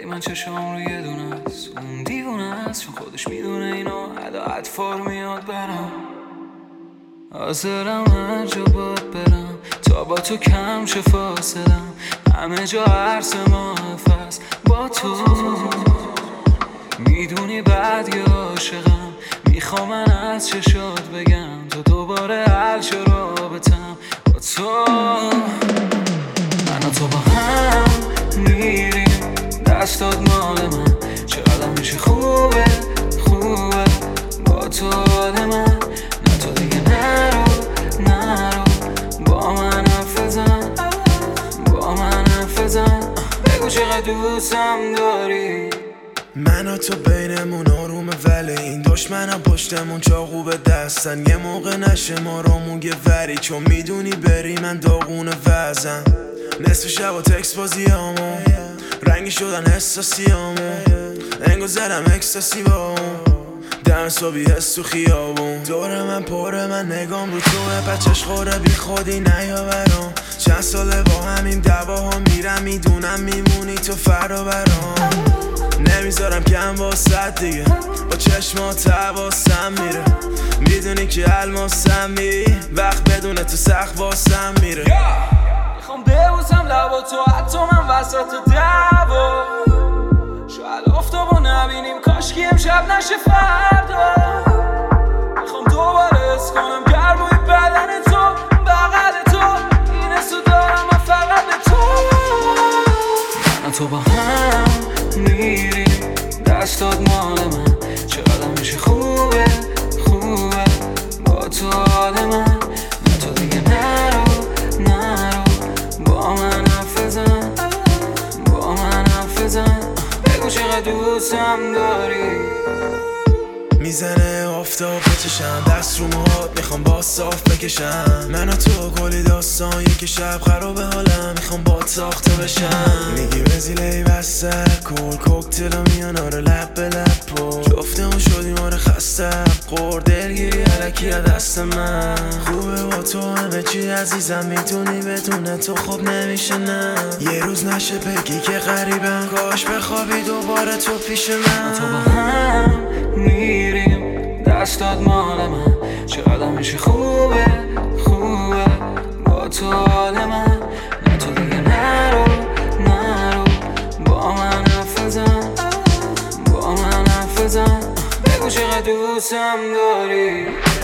ولی من چشم رو یه دونه است، اون دیوونه است چون خودش میدونه اینو ادا اطفار میاد برم. حاضرم هر جا باید برم تا با تو کم شه فاصلم، همه جا عرص محفظ با تو. میدونی بعد یه عاشقم، میخوام من از چشات بگم تو دوباره حل شو رابطم با تو. من و تو با هم میریم، دستات مال من، چقدر میشه خوبه خوبه با تو حال من. نه تو دیگه نرو با من حرف بزن، با من حرف بزن، بگو چقدر دوستم داری. من و تو بینمون آرومه ولی این دشمنم پشتمون چاقو به دستن. یه موقع نشه ما رو موگه وری، چون میدونی بری من داغون وزم. نصف شب و تکس بازیامون رنگی شدن احساسیامون، انگو زدم اکستاسی با اون دم صبحی حس تو خیابون. دور من پره من نگام رو توه، بچش خوره بی خودی نیا برام. چند ساله با همین دواها میرم، میدونم میمونی تو فردا برام. نمیذارم کم واسد دیگه، با چشمات حواسم میره، میدونی که الماسم می وقت بدون تو سخت واسم میره. میخوام ببوسم لبا تو حتی من وسط دعوا، شاید آفتابو نبینیم کاشکی امشب نشه فردا. میخوام دوباره حس کنم گرمای بدن تو بغل تو، این حسو دارم من فقط به تو. من تو با هم میریم، دستات مال من، چقدر میشه خوبه خوبه با تو حال من. نه تو دیگه نرو با من حرف بزن، با من حرف بزن، بگو چقدر دوستم داری. میزنه آفتاب بچشم، دست رو موهات میخوام با صاف بکشم. من و تو کلی داستان، یک شب خراب حالم، میخوام با ساخته بشم. میگی بزیلی بسته کل کوکتل میان آره لب به لب پر، جفتمون شدیم آره خستم خور، دلگیری علکی دست من. خوبه با تو همه چی عزیزم، میتونی بدون تو خوب نمیشه نه. یه روز نشه بگی که غریبم، کاش بخوابی دوباره تو پیش من. تو با هم میریم، دستات مال من، چقدر میشه خوبه خوبه با تو حال من. نه تو دیگه نرو با من حرف بزن، با من حرف بزن، بگو چقدر دوستم داری.